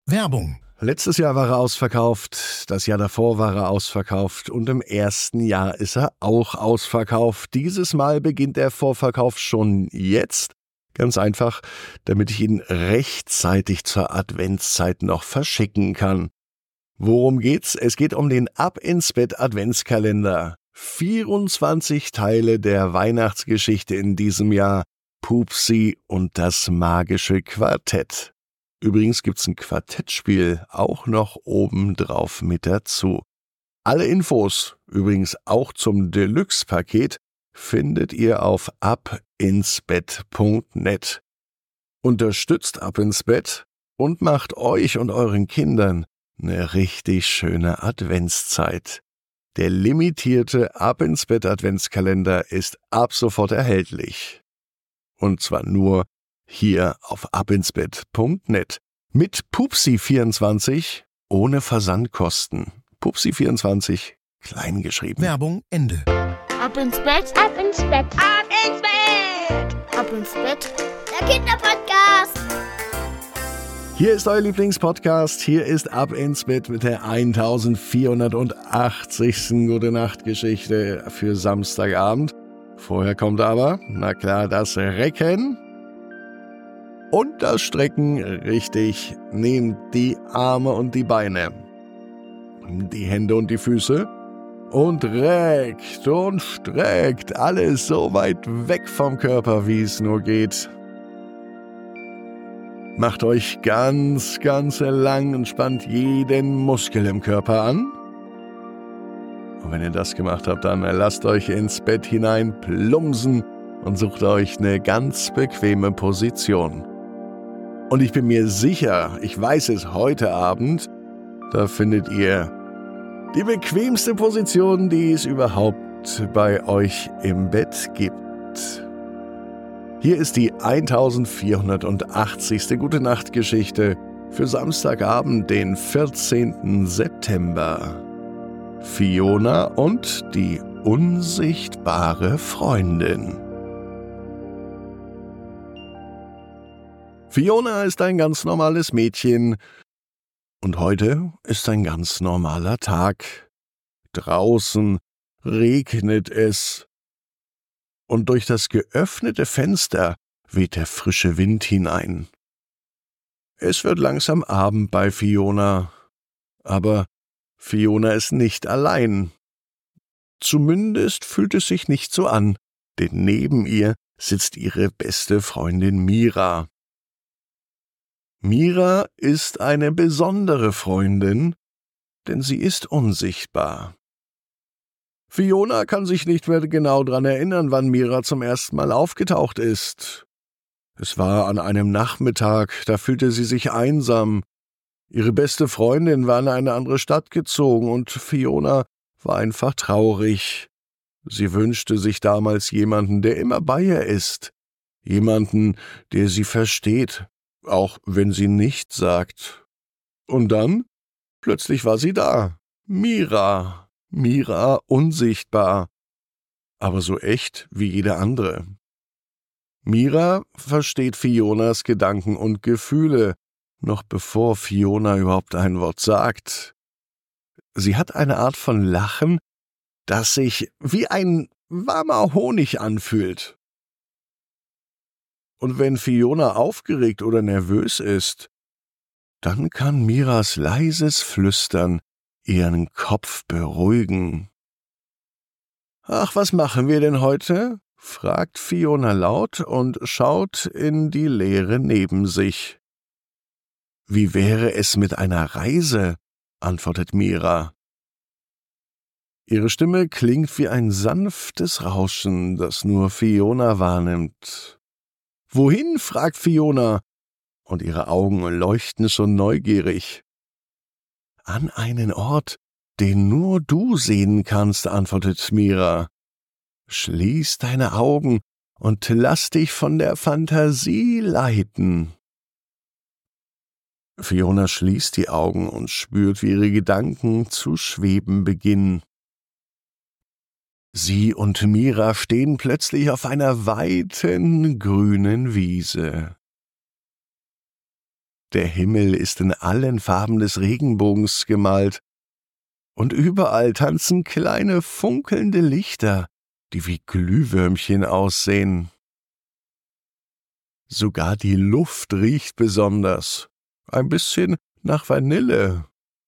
Werbung. Letztes Jahr war er ausverkauft, das Jahr davor war er ausverkauft und im ersten Jahr ist er auch ausverkauft. Dieses Mal beginnt der Vorverkauf schon jetzt. Ganz einfach, damit ich ihn rechtzeitig zur Adventszeit noch verschicken kann. Worum geht's? Es geht um den Ab ins Bett Adventskalender. 24 Teile der Weihnachtsgeschichte in diesem Jahr. Pupsi und das magische Quartett. Übrigens gibt's ein Quartettspiel auch noch obendrauf mit dazu. Alle Infos, übrigens auch zum Deluxe-Paket, findet ihr auf abinsbett.net. Unterstützt Ab ins Bett und macht euch und euren Kindern eine richtig schöne Adventszeit. Der limitierte Ab ins Bett Adventskalender ist ab sofort erhältlich. Und zwar nur hier auf abinsbett.net. Mit Pupsi24 ohne Versandkosten. Pupsi24 klein geschrieben. Werbung Ende. Ab ins Bett, ab ins Bett, ab ins Bett, ab ins Bett. Der Kinderpodcast. Hier ist euer Lieblingspodcast. Hier ist Ab ins Bett mit der 1480. Gute-Nacht-Geschichte für Samstagabend. Vorher kommt aber, na klar, das Recken und das Strecken. Richtig, nehmt die Arme und die Beine, die Hände und die Füße und reckt und streckt alles so weit weg vom Körper, wie es nur geht. Macht euch ganz, ganz lang und spannt jeden Muskel im Körper an. Und wenn ihr das gemacht habt, dann lasst euch ins Bett hinein plumpsen und sucht euch eine ganz bequeme Position. Und ich bin mir sicher, ich weiß es heute Abend, da findet ihr die bequemste Position, die es überhaupt bei euch im Bett gibt. Hier ist die 1480. Gute-Nacht-Geschichte für Samstagabend, den 14. September. Fiona und die unsichtbare Freundin. Fiona ist ein ganz normales Mädchen und heute ist ein ganz normaler Tag. Draußen regnet es und durch das geöffnete Fenster weht der frische Wind hinein. Es wird langsam Abend bei Fiona, aber Fiona ist nicht allein. Zumindest fühlt es sich nicht so an, denn neben ihr sitzt ihre beste Freundin Mira. Mira ist eine besondere Freundin, denn sie ist unsichtbar. Fiona kann sich nicht mehr genau daran erinnern, wann Mira zum ersten Mal aufgetaucht ist. Es war an einem Nachmittag, da fühlte sie sich einsam. Ihre beste Freundin war in eine andere Stadt gezogen und Fiona war einfach traurig. Sie wünschte sich damals jemanden, der immer bei ihr ist. Jemanden, der sie versteht, auch wenn sie nichts sagt. Und dann, plötzlich war sie da. Mira unsichtbar, aber so echt wie jede andere. Mira versteht Fionas Gedanken und Gefühle, noch bevor Fiona überhaupt ein Wort sagt. Sie hat eine Art von Lachen, das sich wie ein warmer Honig anfühlt. Und wenn Fiona aufgeregt oder nervös ist, dann kann Miras leises Flüstern ihren Kopf beruhigen. »Ach, was machen wir denn heute?« fragt Fiona laut und schaut in die Leere neben sich. »Wie wäre es mit einer Reise?« antwortet Mira. Ihre Stimme klingt wie ein sanftes Rauschen, das nur Fiona wahrnimmt. »Wohin?« fragt Fiona, und ihre Augen leuchten schon neugierig. »An einen Ort, den nur du sehen kannst«, antwortet Mira. »Schließ deine Augen und lass dich von der Fantasie leiten.« Fiona schließt die Augen und spürt, wie ihre Gedanken zu schweben beginnen. Sie und Mira stehen plötzlich auf einer weiten, grünen Wiese. Der Himmel ist in allen Farben des Regenbogens gemalt. Und überall tanzen kleine funkelnde Lichter, die wie Glühwürmchen aussehen. Sogar die Luft riecht besonders, ein bisschen nach Vanille.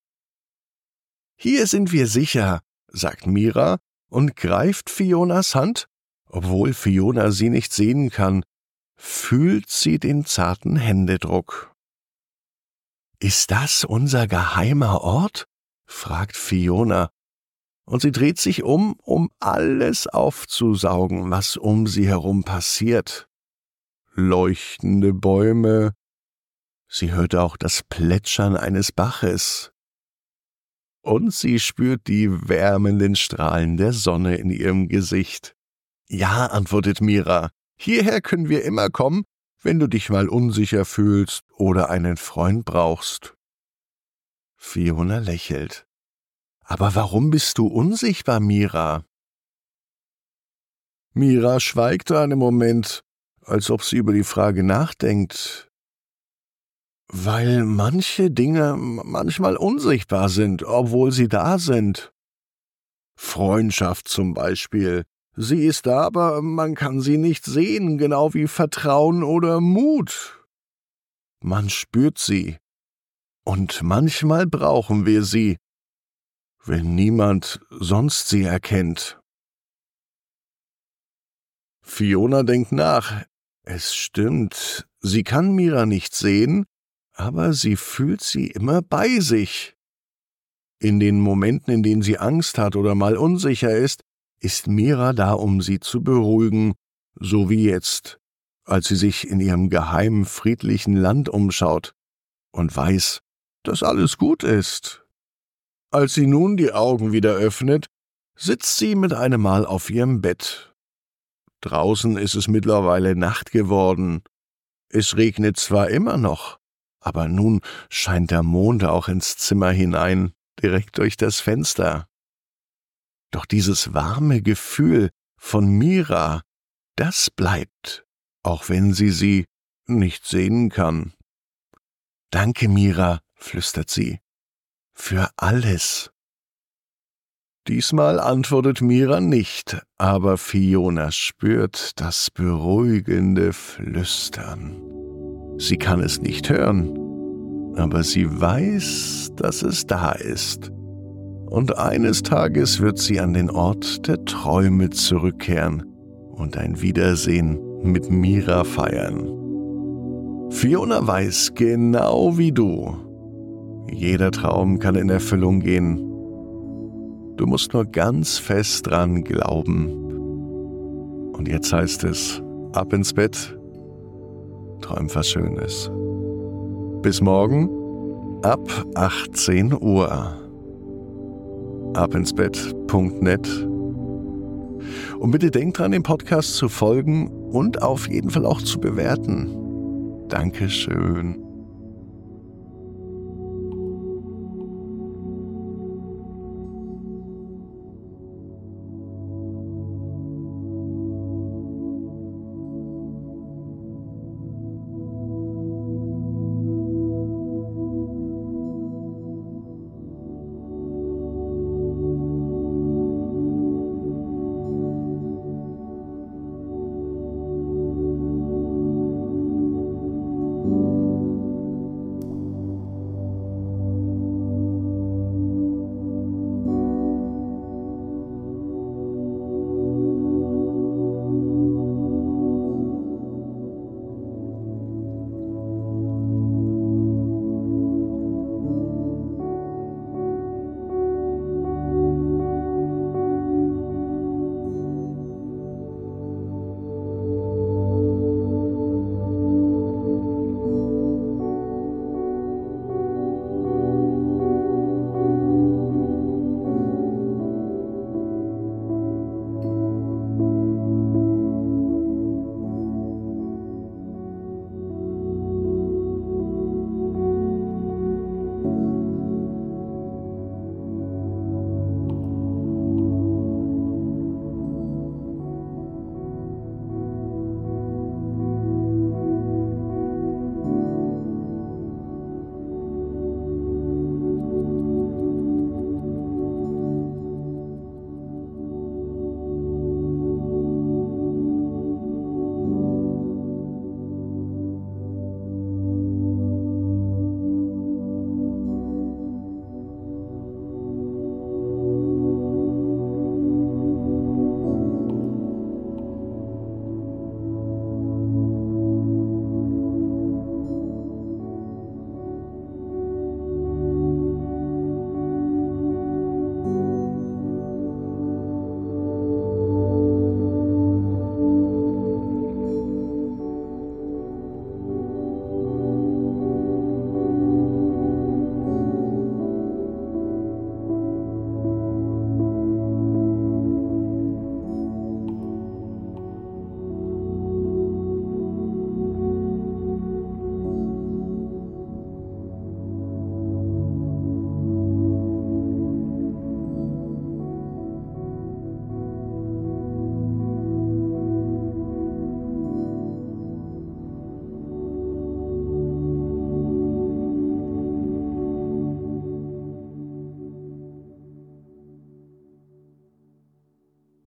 »Hier sind wir sicher«, sagt Mira und greift Fionas Hand. Obwohl Fiona sie nicht sehen kann, fühlt sie den zarten Händedruck. »Ist das unser geheimer Ort?« fragt Fiona, und sie dreht sich um alles aufzusaugen, was um sie herum passiert. Leuchtende Bäume, sie hört auch das Plätschern eines Baches. Und sie spürt die wärmenden Strahlen der Sonne in ihrem Gesicht. »Ja«, antwortet Mira, »hierher können wir immer kommen, wenn du dich mal unsicher fühlst oder einen Freund brauchst.« Fiona lächelt. »Aber warum bist du unsichtbar, Mira?« Mira schweigt einen Moment, als ob sie über die Frage nachdenkt. »Weil manche Dinge manchmal unsichtbar sind, obwohl sie da sind. Freundschaft zum Beispiel. Sie ist da, aber man kann sie nicht sehen, genau wie Vertrauen oder Mut. Man spürt sie. Und manchmal brauchen wir sie, wenn niemand sonst sie erkennt.« Fiona denkt nach. Es stimmt, sie kann Mira nicht sehen, aber sie fühlt sie immer bei sich. In den Momenten, in denen sie Angst hat oder mal unsicher ist Mira da, um sie zu beruhigen, so wie jetzt, als sie sich in ihrem geheimen, friedlichen Land umschaut und weiß, dass alles gut ist. Als sie nun die Augen wieder öffnet, sitzt sie mit einem Mal auf ihrem Bett. Draußen ist es mittlerweile Nacht geworden. Es regnet zwar immer noch, aber nun scheint der Mond auch ins Zimmer hinein, direkt durch das Fenster. Doch dieses warme Gefühl von Mira, das bleibt, auch wenn sie nicht sehen kann. »Danke, Mira«, flüstert sie, »für alles.« Diesmal antwortet Mira nicht, aber Fiona spürt das beruhigende Flüstern. Sie kann es nicht hören, aber sie weiß, dass es da ist. Und eines Tages wird sie an den Ort der Träume zurückkehren und ein Wiedersehen mit Mira feiern. Fiona weiß genau wie du, jeder Traum kann in Erfüllung gehen. Du musst nur ganz fest dran glauben. Und jetzt heißt es, ab ins Bett, träum was Schönes. Bis morgen ab 18 Uhr. abinsbett.net. Und bitte denkt dran, dem Podcast zu folgen und auf jeden Fall auch zu bewerten. Dankeschön.